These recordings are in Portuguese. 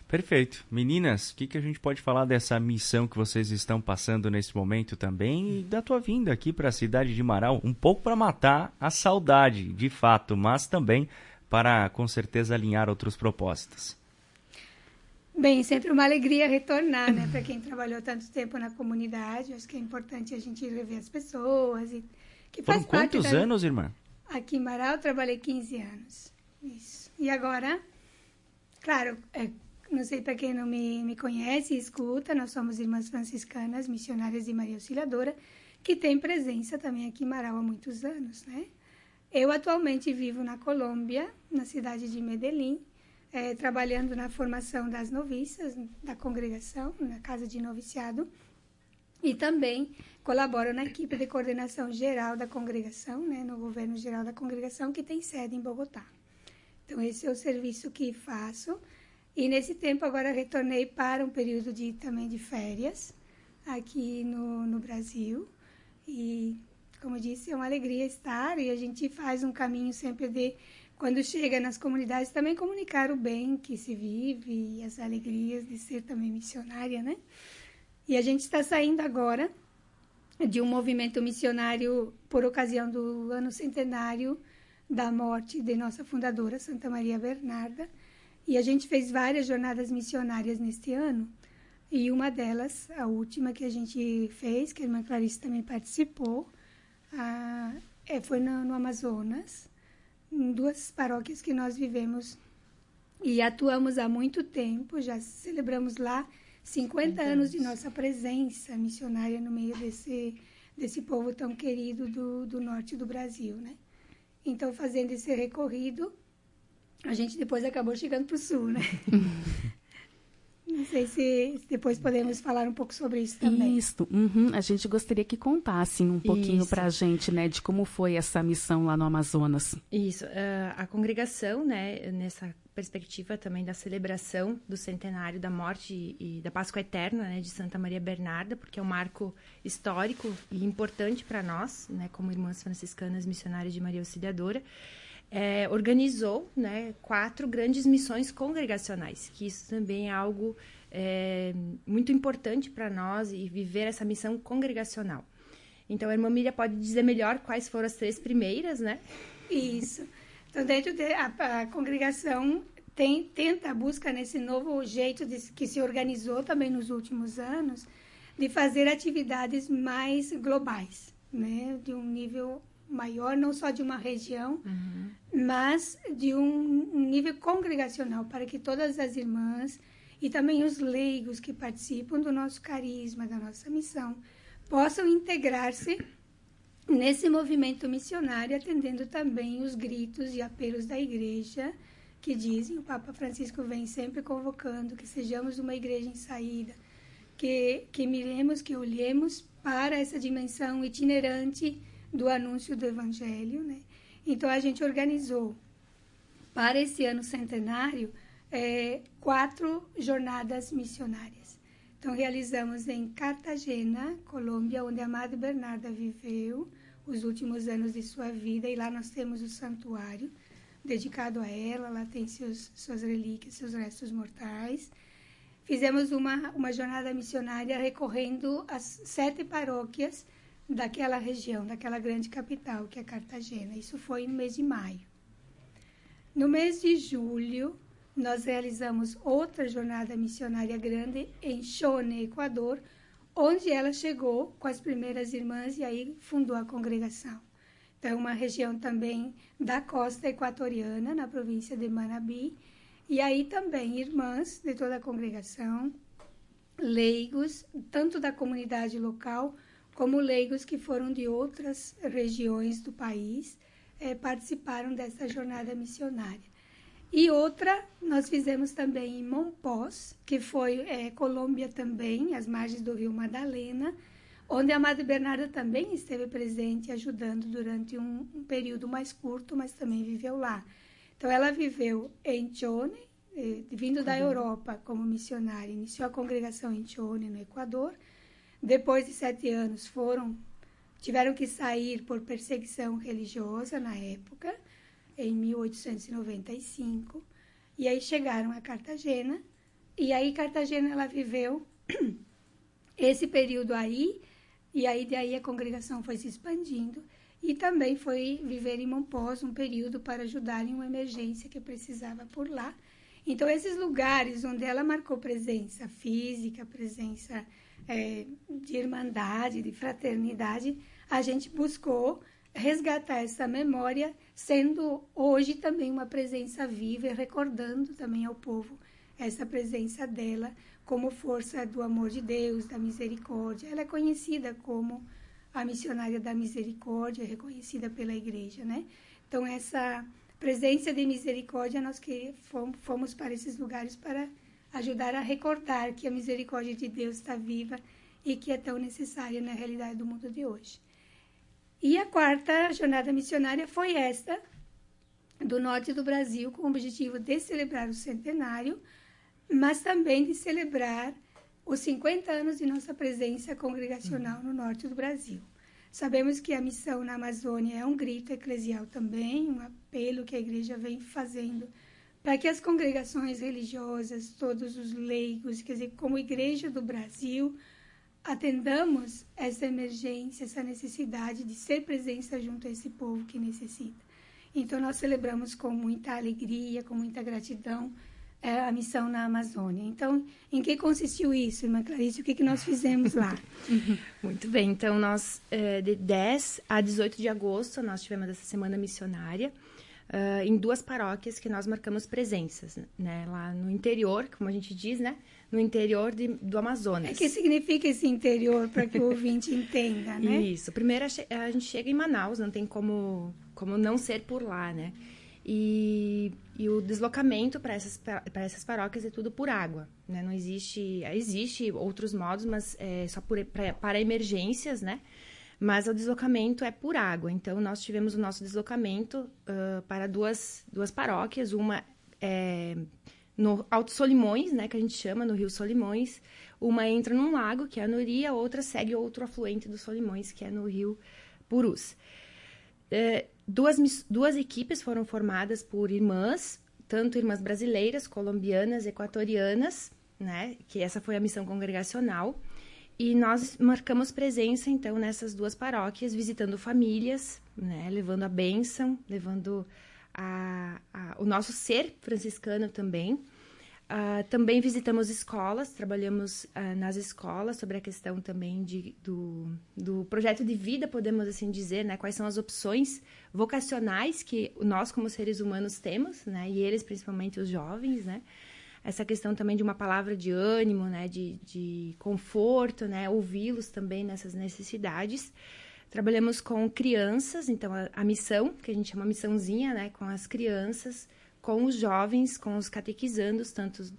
Perfeito. Meninas, o que a gente pode falar dessa missão que vocês estão passando nesse momento também e da tua vinda aqui para a cidade de Marau? Um pouco para matar a saudade, de fato, mas também para, com certeza, alinhar outros propósitos. Bem, sempre uma alegria retornar, né? Para quem trabalhou tanto tempo na comunidade, acho que é importante a gente rever as pessoas. E que faz Foram quantos anos, irmã? Aqui em Marau eu trabalhei 15 anos. Isso. E agora, claro, não sei para quem não me conhece e escuta, nós somos irmãs franciscanas, missionárias de Maria Auxiliadora, que tem presença também aqui em Marau há muitos anos, né? Eu atualmente vivo na Colômbia, na cidade de Medellín, trabalhando na formação das noviças da congregação, na casa de noviciado, e também colaboro na equipe de coordenação geral da congregação, né, no governo geral da congregação, que tem sede em Bogotá. Então, esse é o serviço que faço. E, nesse tempo, agora retornei para um período também de férias aqui no Brasil. E, como eu disse, é uma alegria estar, e a gente faz um caminho sempre de, quando chega nas comunidades, também comunicar o bem que se vive e as alegrias de ser também missionária, né? E a gente está saindo agora de um movimento missionário por ocasião do ano centenário da morte de nossa fundadora, Santa Maria Bernarda, e a gente fez várias jornadas missionárias neste ano, e uma delas, a última que a gente fez, que a irmã Clarice também participou, foi no Amazonas, em 2 paróquias que nós vivemos e atuamos há muito tempo, já celebramos lá 50 anos de nossa presença missionária no meio desse povo tão querido do norte do Brasil, né? Então, fazendo esse recorrido, a gente depois acabou chegando para o sul, né? Não sei se depois podemos falar um pouco sobre isso também. Isso. A gente gostaria que contassem um pouquinho para a gente, né, de como foi essa missão lá no Amazonas. Isso. A congregação, né, nessa perspectiva também da celebração do centenário da morte e da Páscoa Eterna, né, de Santa Maria Bernarda, porque é um marco histórico e importante para nós, né, como irmãs franciscanas missionárias de Maria Auxiliadora, organizou, né, 4 grandes missões congregacionais, que isso também é algo muito importante para nós, e viver essa missão congregacional. Então, a irmã Miriam pode dizer melhor quais foram as 3 primeiras, né? Isso. Então, dentro a congregação busca nesse novo jeito que se organizou também nos últimos anos, de fazer atividades mais globais, né, de um nível maior, não só de uma região, mas de um nível congregacional, para que todas as irmãs e também os leigos que participam do nosso carisma, da nossa missão, possam integrar-se nesse movimento missionário, atendendo também os gritos e apelos da igreja, que dizem, o Papa Francisco vem sempre convocando, que sejamos uma igreja em saída, que miremos, que olhemos para essa dimensão itinerante do anúncio do Evangelho, né? Então, a gente organizou para esse ano centenário 4 jornadas missionárias. Então, realizamos em Cartagena, Colômbia, onde a Madre Bernarda viveu os últimos anos de sua vida, e lá nós temos o santuário dedicado a ela, lá tem suas relíquias, seus restos mortais. Fizemos uma jornada missionária recorrendo às 7 paróquias daquela região, daquela grande capital, que é Cartagena. Isso foi no mês de maio. No mês de julho, nós realizamos outra jornada missionária grande em Chone, Equador, onde ela chegou com as primeiras irmãs e aí fundou a congregação. Então, uma região também da costa equatoriana, na província de Manabí, e aí também irmãs de toda a congregação, leigos, tanto da comunidade local, como leigos que foram de outras regiões do país, participaram dessa jornada missionária. E outra nós fizemos também em Monpós, que foi Colômbia também, às margens do rio Madalena, onde a Madre Bernarda também esteve presente, ajudando durante um período mais curto, mas também viveu lá. Então, ela viveu em Chone, vindo da Europa como missionária, iniciou a congregação em Chone, no Equador. Depois de 7 anos, tiveram que sair por perseguição religiosa na época, em 1895, e aí chegaram a Cartagena, E aí Cartagena, ela viveu esse período aí, e aí daí a congregação foi se expandindo, e também foi viver em Mompox um período para ajudar em uma emergência que precisava por lá. Então, esses lugares onde ela marcou presença física, presença de irmandade, de fraternidade, a gente buscou resgatar essa memória, sendo hoje também uma presença viva e recordando também ao povo essa presença dela como força do amor de Deus, da misericórdia. Ela é conhecida como a missionária da misericórdia, reconhecida pela igreja, né? Então, essa presença de misericórdia, nós que fomos para esses lugares para ajudar a recordar que a misericórdia de Deus está viva e que é tão necessária na realidade do mundo de hoje. E a quarta jornada missionária foi esta, do norte do Brasil, com o objetivo de celebrar o centenário, mas também de celebrar os 50 anos de nossa presença congregacional no norte do Brasil. Sabemos que a missão na Amazônia é um grito eclesial também, um apelo que a igreja vem fazendo para que as congregações religiosas, todos os leigos, quer dizer, como igreja do Brasil, atendamos essa emergência, essa necessidade de ser presença junto a esse povo que necessita. Então, nós celebramos com muita alegria, com muita gratidão, a missão na Amazônia. Então, em que consistiu isso, irmã Clarice? O que nós fizemos lá? Muito bem. Então, nós, de 10 a 18 de agosto, nós tivemos essa semana missionária em 2 paróquias que nós marcamos presenças, né? Lá no interior, como a gente diz, né? No interior do Amazonas. O que significa esse interior, para que o ouvinte entenda, né? Isso. Primeiro, a gente chega em Manaus, não tem como não ser por lá, né? E o deslocamento para essas paróquias é tudo por água, né? Não existe outros modos, mas é só para emergências, né? Mas o deslocamento é por água. Então, nós tivemos o nosso deslocamento para duas paróquias. Uma é no Alto Solimões, né? Que a gente chama, no Rio Solimões. Uma entra num lago, que é a Nuri, a outra segue outro afluente do Solimões, que é no Rio Purus. Duas equipes foram formadas por irmãs, tanto irmãs brasileiras, colombianas, equatorianas, né? Que essa foi a missão congregacional. E nós marcamos presença, então, nessas 2 paróquias, visitando famílias, né? Levando a bênção, levando o nosso ser franciscano também. Também visitamos escolas, trabalhamos nas escolas sobre a questão também do projeto de vida, podemos assim dizer, né? Quais são as opções vocacionais que nós, como seres humanos, temos, né? E eles, principalmente os jovens, né? Essa questão também de uma palavra de ânimo, né? De conforto, né? Ouvi-los também nessas necessidades. Trabalhamos com crianças, então a missão, que a gente chama missãozinha, né? Com as crianças, com os jovens, com os catequizandos,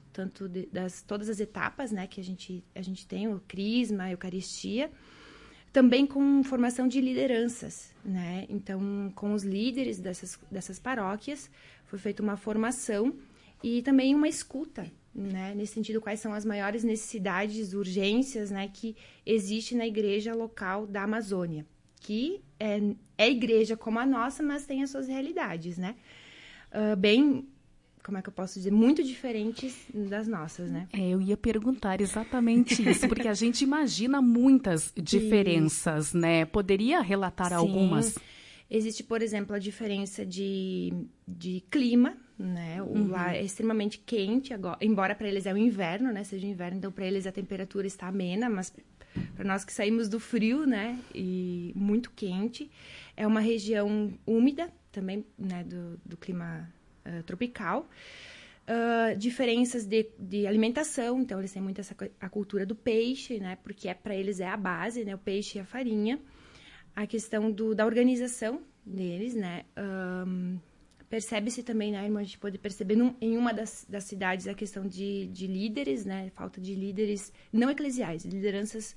todas as etapas, né, que a gente tem, o crisma, a eucaristia, também com formação de lideranças, né? Então, com os líderes dessas paróquias, foi feita uma formação e também uma escuta, né? Nesse sentido, quais são as maiores necessidades, urgências, né, que existe na igreja local da Amazônia, que é igreja como a nossa, mas tem as suas realidades, né? Bem, como é que eu posso dizer, muito diferentes das nossas, né? Eu ia perguntar exatamente isso, porque a gente imagina muitas diferenças, né? Poderia relatar algumas? Existe, por exemplo, a diferença de clima, né? Lá é extremamente quente, agora, embora para eles é o inverno, né? Seja inverno, então para eles a temperatura está amena, mas para nós que saímos do frio, né? E muito quente. É uma região úmida, também, né, do clima tropical. Diferenças de alimentação, então eles têm muito a cultura do peixe, né, porque para eles é a base, né, o peixe e a farinha. A questão da organização deles, né, percebe-se também, né, irmã, a gente pode perceber em uma das cidades a questão de líderes, né, falta de líderes não eclesiais, lideranças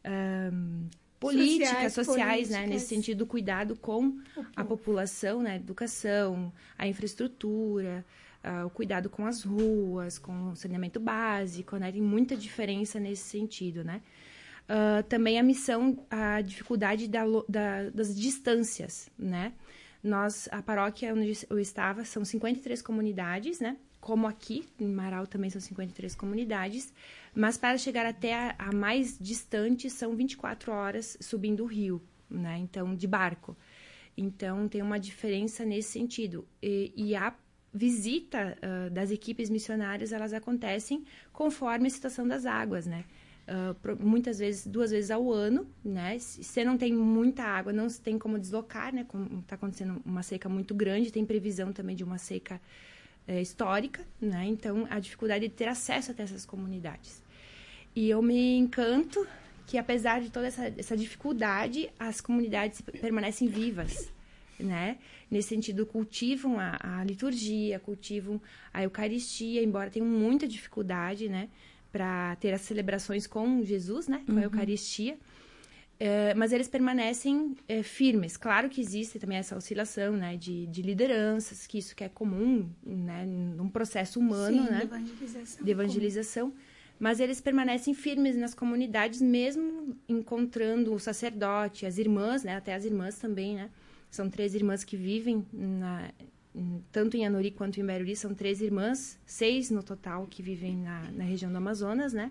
políticas, sociais, né? Nesse sentido, cuidado com a população, né? Educação, a infraestrutura, o cuidado com as ruas, com o saneamento básico, né? Tem muita diferença nesse sentido, né? Também a dificuldade das distâncias, né? A paróquia onde eu estava, são 53 comunidades, né? como aqui, em Marau também são 53 comunidades, mas para chegar até a mais distante são 24 horas subindo o rio, né? Então, de barco. Então, tem uma diferença nesse sentido. E a visita das equipes missionárias, elas acontecem conforme a situação das águas, né? Muitas vezes, 2 vezes ao ano, né? Se não tem muita água, não tem como deslocar, né? Como está acontecendo uma seca muito grande, tem previsão também de uma seca histórica, né? Então, a dificuldade de ter acesso até essas comunidades. E eu me encanto que, apesar de toda essa dificuldade, as comunidades permanecem vivas, né? Nesse sentido, cultivam a liturgia, cultivam a Eucaristia, embora tenham muita dificuldade, né? Para ter as celebrações com Jesus, né? Com a Eucaristia. Mas eles permanecem firmes. Claro que existe também essa oscilação, né? De lideranças, que isso que é comum, né? Num processo humano, Sim, né? De evangelização. Mas eles permanecem firmes nas comunidades, mesmo encontrando o sacerdote, as irmãs, né? Até as irmãs também, né? São 3 irmãs que vivem, tanto em Anuri quanto em Barueri, são 3 irmãs, 6 no total que vivem na região do Amazonas, né?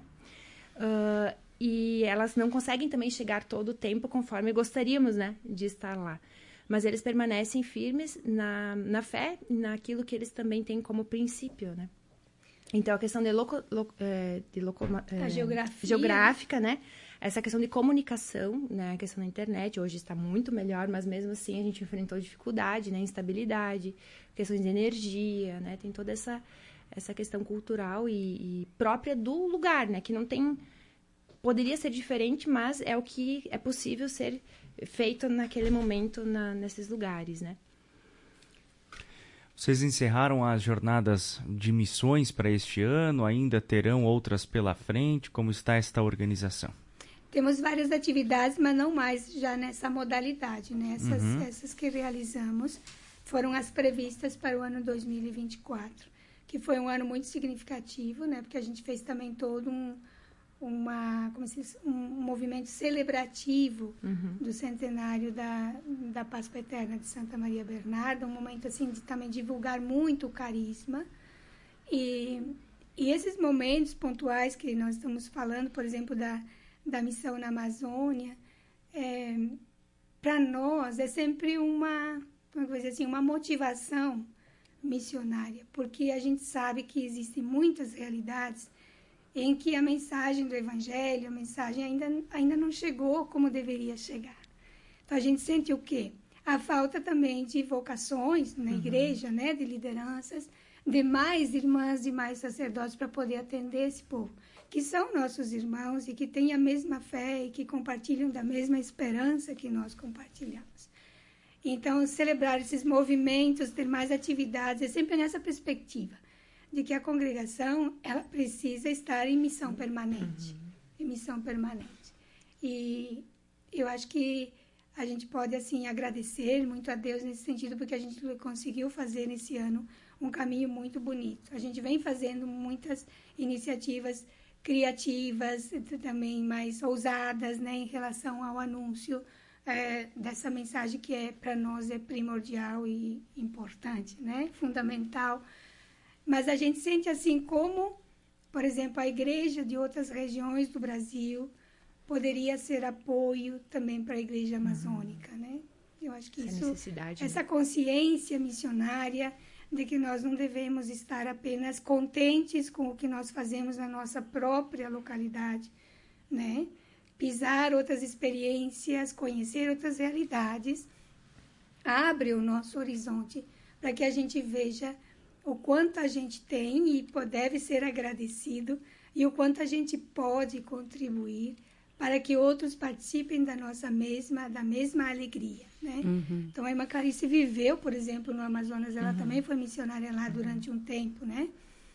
E elas não conseguem também chegar todo o tempo conforme gostaríamos, né? De estar lá. Mas eles permanecem firmes na fé, naquilo que eles também têm como princípio, né? Então, a questão a geográfica, né? Essa questão de comunicação, né? A questão da internet, hoje está muito melhor, mas mesmo assim a gente enfrentou dificuldade, né? Instabilidade, questões de energia, né? Tem toda essa questão cultural e própria do lugar, né? Que não tem... Poderia ser diferente, mas é o que é possível ser feito naquele momento nesses lugares, né? Vocês encerraram as jornadas de missões para este ano? Ainda terão outras pela frente? Como está esta organização? Temos várias atividades, mas não mais já nessa modalidade, né? Essas que realizamos foram as previstas para o ano 2024, que foi um ano muito significativo, né? Porque a gente fez também todo um movimento celebrativo do centenário da Páscoa Eterna de Santa Maria Bernarda, um momento assim de também divulgar muito o carisma. E esses momentos pontuais que nós estamos falando, por exemplo, da missão na Amazônia, para nós é sempre uma motivação missionária, porque a gente sabe que existem muitas realidades em que a mensagem do Evangelho, a mensagem ainda não chegou como deveria chegar. Então, a gente sente o quê? A falta também de vocações na igreja, né? De lideranças, de mais irmãs e mais sacerdotes para poder atender esse povo, que são nossos irmãos e que têm a mesma fé e que compartilham da mesma esperança que nós compartilhamos. Então, celebrar esses movimentos, ter mais atividades, é sempre nessa perspectiva de que a congregação ela precisa estar em missão permanente. Em missão permanente. E eu acho que a gente pode, assim, agradecer muito a Deus nesse sentido, porque a gente conseguiu fazer nesse ano um caminho muito bonito. A gente vem fazendo muitas iniciativas criativas, também mais ousadas, né, em relação ao anúncio dessa mensagem que para nós é primordial e importante, né, fundamental. Mas a gente sente assim como, por exemplo, a igreja de outras regiões do Brasil poderia ser apoio também para a igreja amazônica, né? Eu acho que essa consciência missionária de que nós não devemos estar apenas contentes com o que nós fazemos na nossa própria localidade, né? Pisar outras experiências, conhecer outras realidades, abre o nosso horizonte para que a gente veja o quanto a gente tem e deve ser agradecido e o quanto a gente pode contribuir para que outros participem da mesma alegria, né? Então, a irmã Clarice viveu, por exemplo, no Amazonas, ela também foi missionária lá durante um tempo, né?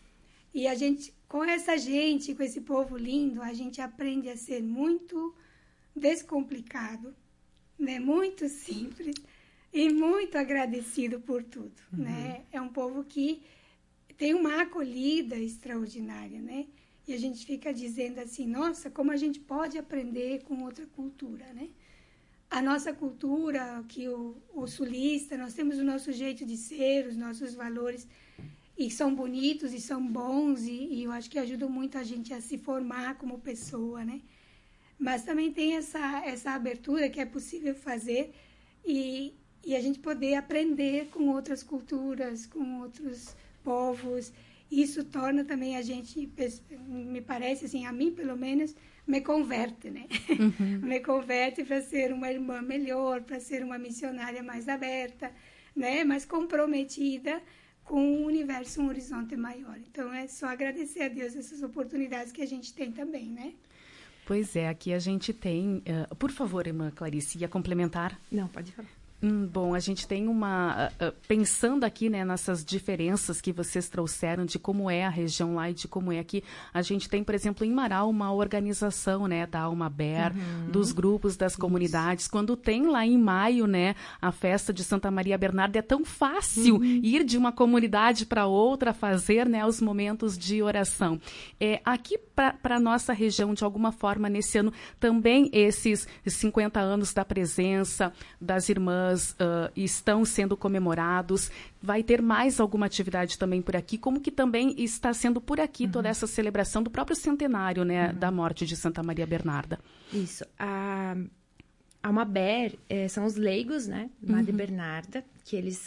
E a gente, com esse povo lindo, a gente aprende a ser muito descomplicado, né? Muito simples, e muito agradecido por tudo, né? É um povo que tem uma acolhida extraordinária, né? E a gente fica dizendo assim, nossa, como a gente pode aprender com outra cultura, né? A nossa cultura, que o sulista, nós temos o nosso jeito de ser, os nossos valores, e são bonitos e são bons, e eu acho que ajudam muito a gente a se formar como pessoa, né? Mas também tem essa abertura que é possível fazer e a gente poder aprender com outras culturas, com outros povos. Isso torna também a gente, me parece assim, a mim pelo menos, me converte, né? Me converte para ser uma irmã melhor, para ser uma missionária mais aberta, né? Mais comprometida com um universo, um horizonte maior. Então, é só agradecer a Deus essas oportunidades que a gente tem também, né? Pois é, aqui a gente tem... por favor, irmã Clarice, ia complementar? Não, pode falar. Bom, a gente tem pensando aqui, né, nessas diferenças que vocês trouxeram de como é a região lá e de como é aqui, a gente tem, por exemplo, em Marau, uma organização, né, da Alma Ber, dos grupos, das comunidades. Quando tem lá em maio, né, a festa de Santa Maria Bernarda, é tão fácil ir de uma comunidade para outra, fazer, né, os momentos de oração. Aqui para a nossa região, de alguma forma, nesse ano, também esses 50 anos da presença das irmãs estão sendo comemorados. Vai ter mais alguma atividade também por aqui? Como que também está sendo por aqui toda essa celebração do próprio centenário, né, da morte de Santa Maria Bernarda? Isso. A Alma Ber são os leigos, né, Madre Bernarda, que eles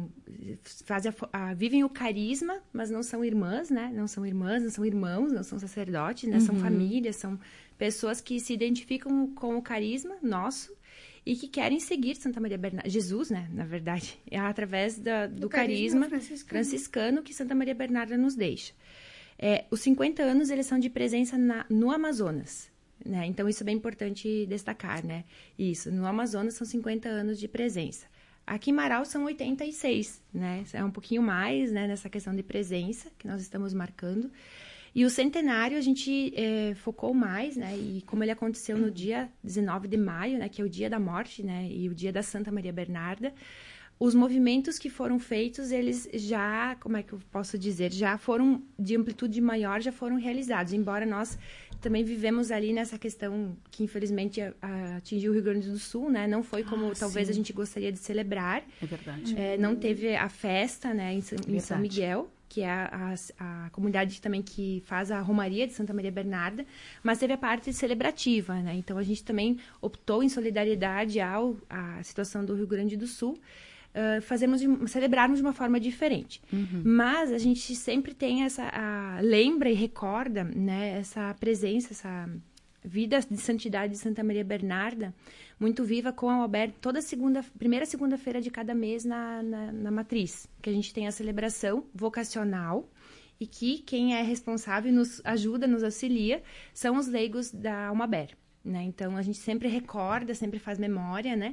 vivem o carisma, mas não são irmãs, né? Não são irmãs, não são irmãos, não são sacerdotes, né? São famílias, são pessoas que se identificam com o carisma nosso e que querem seguir Santa Maria Bernarda, Jesus, né, na verdade, através do carisma franciscano que Santa Maria Bernarda nos deixa. Os 50 anos, eles são de presença no Amazonas, né? Então, isso é bem importante destacar, né? Isso, no Amazonas são 50 anos de presença. Aqui em Marau são 86, né? É um pouquinho mais, né, nessa questão de presença que nós estamos marcando. E o centenário a gente focou mais, né? E como ele aconteceu no dia 19 de maio, né? Que é o dia da morte, né? E o dia da Santa Maria Bernarda, os movimentos que foram feitos, eles já, como é que eu posso dizer, já foram de amplitude maior, já foram realizados. Embora nós também vivemos ali nessa questão que infelizmente atingiu o Rio Grande do Sul, né? Não foi como talvez a gente gostaria de celebrar. É verdade. Não teve a festa, né? Em São Miguel, que é a comunidade também que faz a Romaria de Santa Maria Bernarda, mas teve a parte celebrativa, né? Então, a gente também optou em solidariedade à situação do Rio Grande do Sul, celebrarmos de uma forma diferente. Mas a gente sempre tem lembra e recorda, né, essa presença, essa vida de santidade de Santa Maria Bernarda, muito viva com a Alma toda primeira segunda-feira de cada mês na matriz, que a gente tem a celebração vocacional e que quem é responsável e nos ajuda, nos auxilia, são os leigos da Alma Ber, né? Então, a gente sempre recorda, sempre faz memória, né,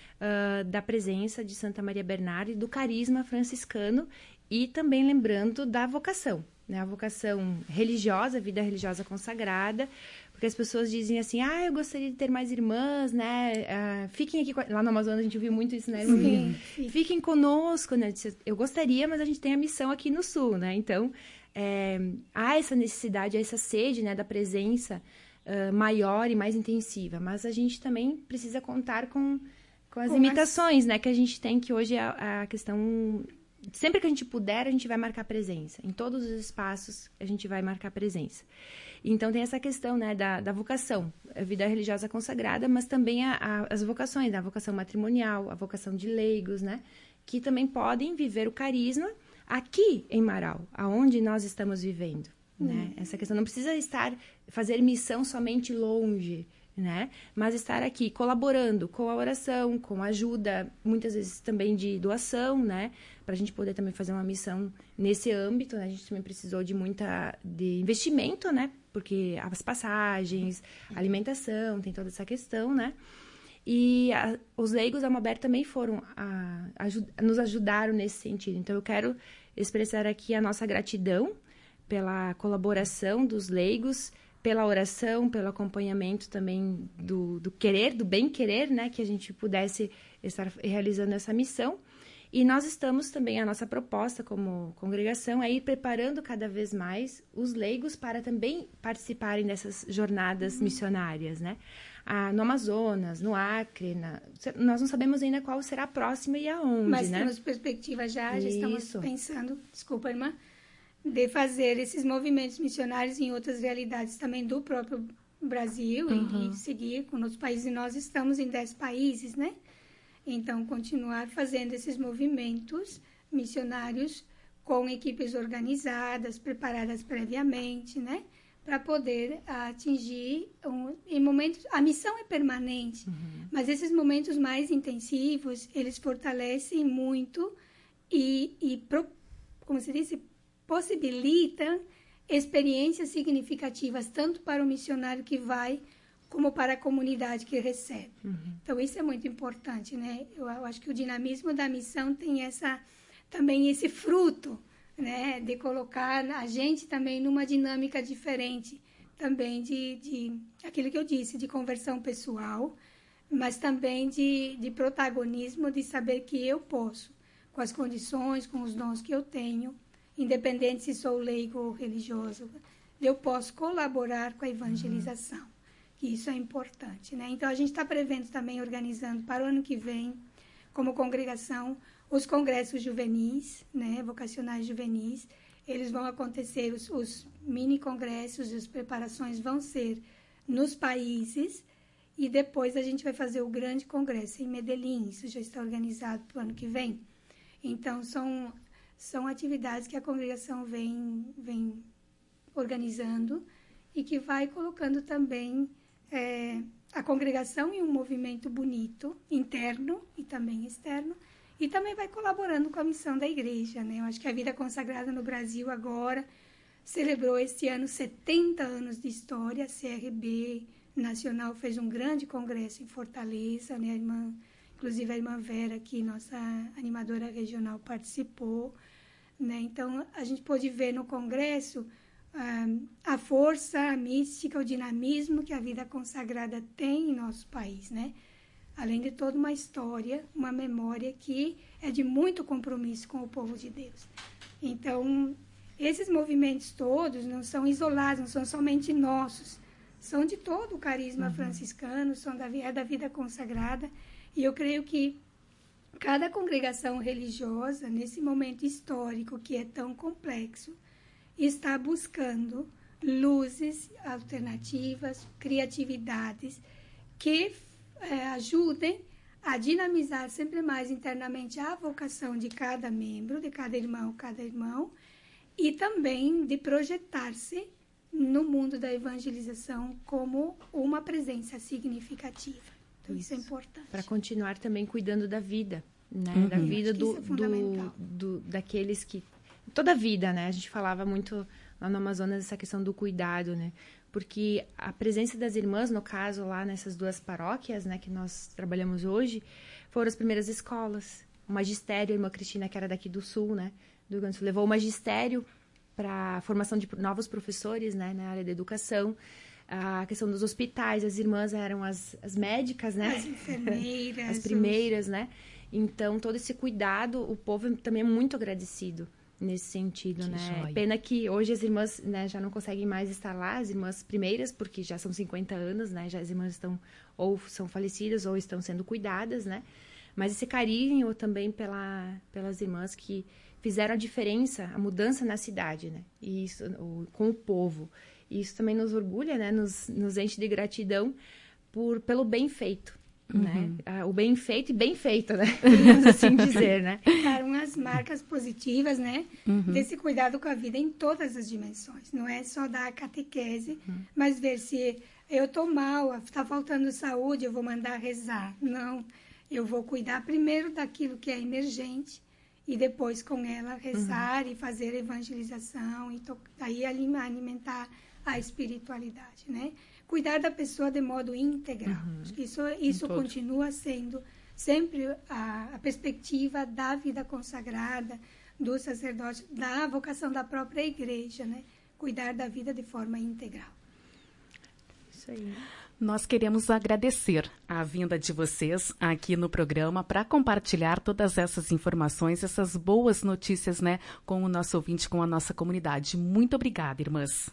da presença de Santa Maria Bernarda e do carisma franciscano e também lembrando da vocação, né? A vocação religiosa, a vida religiosa consagrada, porque as pessoas dizem assim, eu gostaria de ter mais irmãs, né? Fiquem aqui, lá no Amazonas a gente ouviu muito isso, né? Sim. Fiquem conosco, né? Eu gostaria, mas a gente tem a missão aqui no Sul, né? Então, há essa necessidade, há essa sede, né, da presença maior e mais intensiva, mas a gente também precisa contar com as limitações, né, que a gente tem, que hoje é a questão... Sempre que a gente puder, a gente vai marcar presença. Em todos os espaços, a gente vai marcar presença. Então, tem essa questão, né, da vocação, a vida religiosa consagrada, mas também as vocações, né, a vocação matrimonial, a vocação de leigos, né, que também podem viver o carisma aqui em Marau, aonde nós estamos vivendo, né? Essa questão não precisa fazer missão somente longe, né? Mas estar aqui colaborando com a oração, com a ajuda, muitas vezes também de doação, né? Para a gente poder também fazer uma missão nesse âmbito, né? A gente também precisou de investimento, né? Porque as passagens, a alimentação, tem toda essa questão, né? E os leigos da Alma Ber também foram nos ajudaram nesse sentido. Então, eu quero expressar aqui a nossa gratidão pela colaboração dos leigos, pela oração, pelo acompanhamento também do bem-querer, né? Que a gente pudesse estar realizando essa missão. E nós estamos também, a nossa proposta como congregação é ir preparando cada vez mais os leigos para também participarem dessas jornadas missionárias, né? No Amazonas, no Acre, nós não sabemos ainda qual será a próxima e aonde, mas né? temos perspectiva já estamos pensando, desculpa, irmã, de fazer esses movimentos missionários em outras realidades também do próprio Brasil e seguir com outros países. E nós estamos em 10 países, né? Então, continuar fazendo esses movimentos missionários com equipes organizadas, preparadas previamente, né? Para poder atingir em momentos... A missão é permanente, mas esses momentos mais intensivos, eles fortalecem muito como se diz, possibilitam experiências significativas, tanto para o missionário que vai, como para a comunidade que recebe. Então, isso é muito importante, né? Eu acho que o dinamismo da missão tem também esse fruto, né? De colocar a gente também numa dinâmica diferente, também de aquilo que eu disse, de conversão pessoal, mas também de protagonismo, de saber que eu posso, com as condições, com os dons que eu tenho, independente se sou leigo ou religioso, eu posso colaborar com a evangelização. Que isso é importante, né? Então, a gente está prevendo também, organizando para o ano que vem, como congregação, os congressos juvenis, né? Vocacionais juvenis. Eles vão acontecer, os mini-congressos e as preparações vão ser nos países, e depois a gente vai fazer o grande congresso em Medellín. Isso já está organizado para o ano que vem. Então, são atividades que a congregação vem organizando e que vai colocando também a congregação em um movimento bonito, interno e também externo, e também vai colaborando com a missão da igreja, né? Eu acho que a Vida Consagrada no Brasil agora celebrou este ano 70 anos de história. A CRB Nacional fez um grande congresso em Fortaleza, né? Inclusive a irmã Vera, que nossa animadora regional, participou, né? Então, a gente pôde ver no congresso a força, a mística, o dinamismo que a Vida Consagrada tem em nosso país, né? Além de toda uma história, uma memória que é de muito compromisso com o povo de Deus. Então, esses movimentos todos não são isolados, não são somente nossos, são de todo o carisma franciscano, são da Vida Consagrada, e eu creio que cada congregação religiosa, nesse momento histórico que é tão complexo, está buscando luzes alternativas, criatividades que ajudem a dinamizar sempre mais internamente a vocação de cada membro, de cada irmão, e também de projetar-se no mundo da evangelização como uma presença significativa. Então, isso é importante. Para continuar também cuidando da vida, né? Da vida daqueles que... Toda a vida, né? A gente falava muito lá no Amazonas essa questão do cuidado, né? Porque a presença das irmãs, no caso lá nessas duas paróquias, né, que nós trabalhamos hoje, foram as primeiras escolas. O magistério, a irmã Cristina, que era daqui do Sul, né, do Rio Grande do Sul, levou o magistério para a formação de novos professores, né, na área da educação. A questão dos hospitais, as irmãs eram as médicas, né? As enfermeiras. As primeiras, né? Então, todo esse cuidado, o povo também é muito agradecido nesse sentido, que né? Joia. Pena que hoje as irmãs, né, já não conseguem mais estar lá, as irmãs primeiras, porque já são 50 anos, né? Já as irmãs estão ou são falecidas ou estão sendo cuidadas, né? Mas esse carinho também pelas irmãs que fizeram a diferença, a mudança na cidade, né? E isso, com o povo. E isso também nos orgulha, né? Nos enche de gratidão pelo bem feito. Né? O bem feito e bem feito, né? Podemos assim dizer, né? Ficaram as marcas positivas, né? Desse cuidado com a vida em todas as dimensões. Não é só dar a catequese, mas ver se eu estou mal, está faltando saúde, eu vou mandar rezar. Não, eu vou cuidar primeiro daquilo que é emergente e depois com ela rezar e fazer evangelização e aí alimentar a espiritualidade, né? Cuidar da pessoa de modo integral. Isso continua sendo sempre a perspectiva da vida consagrada, do sacerdote, da vocação da própria igreja, né? Cuidar da vida de forma integral. Isso aí. Nós queremos agradecer a vinda de vocês aqui no programa para compartilhar todas essas informações, essas boas notícias, né, com o nosso ouvinte, com a nossa comunidade. Muito obrigada, irmãs.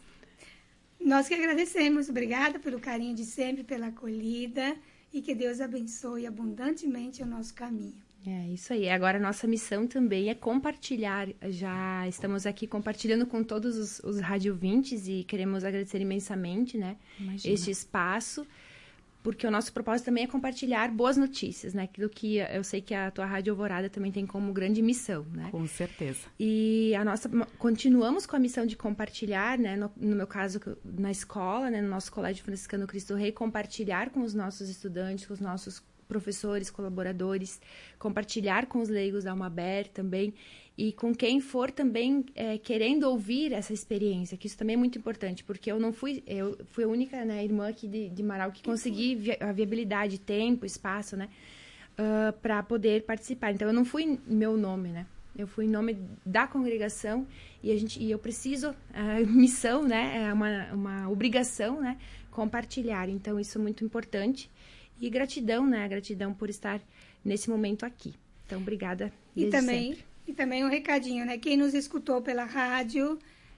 Nós que agradecemos. Obrigada pelo carinho de sempre, pela acolhida, e que Deus abençoe abundantemente o nosso caminho. É isso aí. Agora a nossa missão também é compartilhar. Já estamos aqui compartilhando com todos os radiovintes e queremos agradecer imensamente, né, este espaço, porque o nosso propósito também é compartilhar boas notícias, né? Aquilo que eu sei que a tua Rádio Alvorada também tem como grande missão, né? Com certeza. E continuamos com a missão de compartilhar, né? No meu caso, na escola, né? No nosso Colégio Franciscano Cristo Rei, compartilhar com os nossos estudantes, com os nossos professores, colaboradores, compartilhar com os leigos da Almaber também, e com quem for também querendo ouvir essa experiência, que isso também é muito importante, porque eu fui a única, né, irmã aqui de Marau que consegui a viabilidade, tempo, espaço, né, para poder participar. Então, eu não fui em meu nome, né, eu fui em nome da congregação, e eu preciso, a missão, né, é uma obrigação, né, compartilhar. Então, isso é muito importante. E gratidão, né? Gratidão por estar nesse momento aqui. Então, obrigada desde sempre. E também um recadinho, né? Quem nos escutou pela rádio,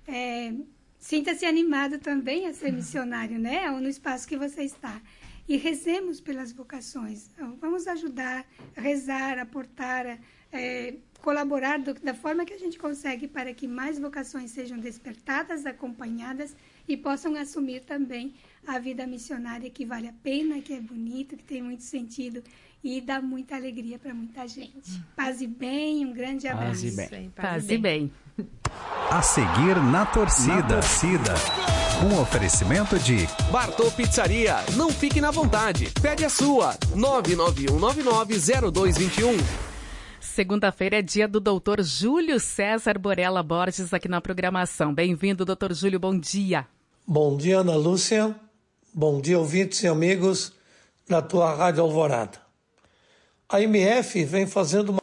sinta-se animado também a ser missionário, né? No espaço que você está. E rezemos pelas vocações. Então, vamos ajudar, rezar, aportar, colaborar da forma que a gente consegue para que mais vocações sejam despertadas, acompanhadas e possam assumir também a vida missionária, que vale a pena, que é bonito, que tem muito sentido e dá muita alegria para muita gente. Paz e bem, um grande abraço. Paz e bem. Paz e bem. A seguir na torcida. Um oferecimento de Bartô Pizzaria. Não fique na vontade. Pede a sua. 991990221. Segunda-feira é dia do Dr. Júlio César Borella Borges aqui na programação. Bem-vindo, Dr. Júlio, bom dia. Bom dia, Ana Lúcia. Bom dia, ouvintes e amigos da tua Rádio Alvorada. A MF vem fazendo uma